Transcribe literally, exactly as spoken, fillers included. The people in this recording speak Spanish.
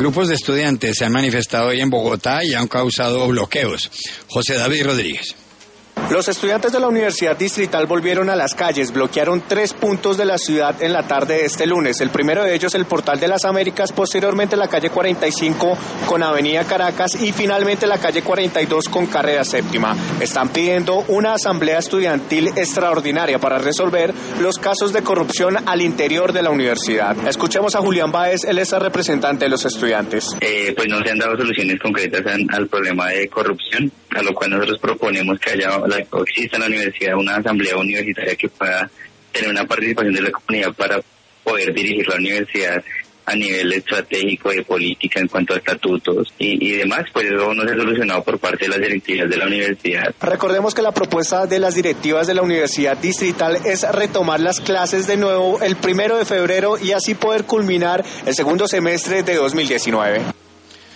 Grupos de estudiantes se han manifestado hoy en Bogotá y han causado bloqueos. José David Rodríguez. Los estudiantes de la Universidad Distrital volvieron a las calles, bloquearon tres puntos de la ciudad en la tarde de este lunes. El primero de ellos, el Portal de las Américas, posteriormente la calle cuarenta y cinco con Avenida Caracas y finalmente la calle cuarenta y dos con Carrera Séptima. Están pidiendo una asamblea estudiantil extraordinaria para resolver los casos de corrupción al interior de la universidad. Escuchemos a Julián Báez, él es el representante de los estudiantes. Eh, pues no se han dado soluciones concretas al, al problema de corrupción, a lo cual nosotros proponemos que haya la, exista en la universidad una asamblea universitaria que pueda tener una participación de la comunidad para poder dirigir la universidad a nivel estratégico de política en cuanto a estatutos y, y demás, pues eso no se ha solucionado por parte de las directivas de la universidad. Recordemos que la propuesta de las directivas de la Universidad Distrital es retomar las clases de nuevo el primero de febrero y así poder culminar el segundo semestre de dos mil diecinueve.